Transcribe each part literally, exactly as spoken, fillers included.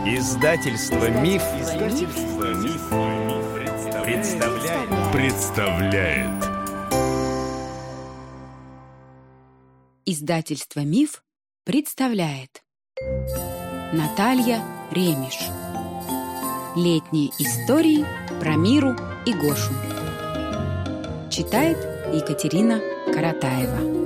Издательство Миф, Издательство Миф, представляет. представляет. Издательство Миф представляет. Наталья Ремеш. Летние истории про Миру и Гошу. Читает Екатерина Каратаева.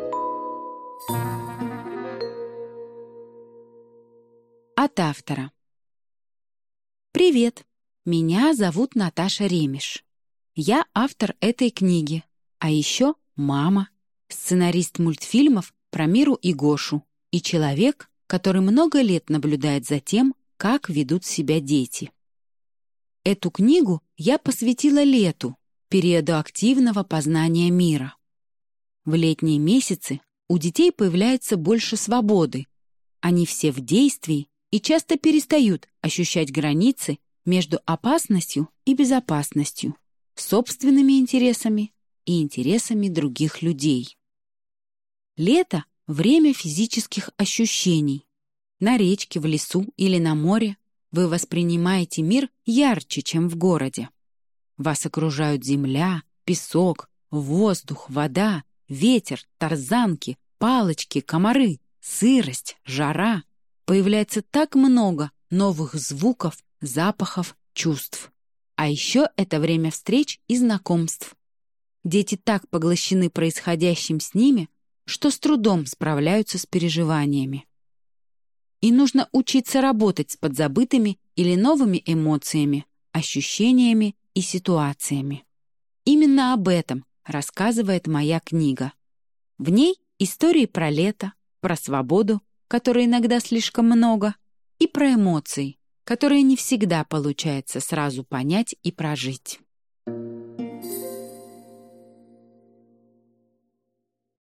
От автора. Привет! Меня зовут Наташа Ремеш. Я автор этой книги, а еще мама, сценарист мультфильмов про Миру и Гошу и человек, который много лет наблюдает за тем, как ведут себя дети. Эту книгу я посвятила лету, периоду активного познания мира. В летние месяцы у детей появляется больше свободы. Они все в действии и часто перестают ощущать границы между опасностью и безопасностью, собственными интересами и интересами других людей. Лето — время физических ощущений. На речке, в лесу или на море вы воспринимаете мир ярче, чем в городе. Вас окружают земля, песок, воздух, вода, ветер, тарзанки, палочки, комары, сырость, жара. Появляется так много новых звуков, запахов, чувств. А еще это время встреч и знакомств. Дети так поглощены происходящим с ними, что с трудом справляются с переживаниями. И нужно учиться работать с подзабытыми или новыми эмоциями, ощущениями и ситуациями. Именно об этом рассказывает моя книга. В ней истории про лето, про свободу, которой иногда слишком много, и про эмоции, которые не всегда получается сразу понять и прожить.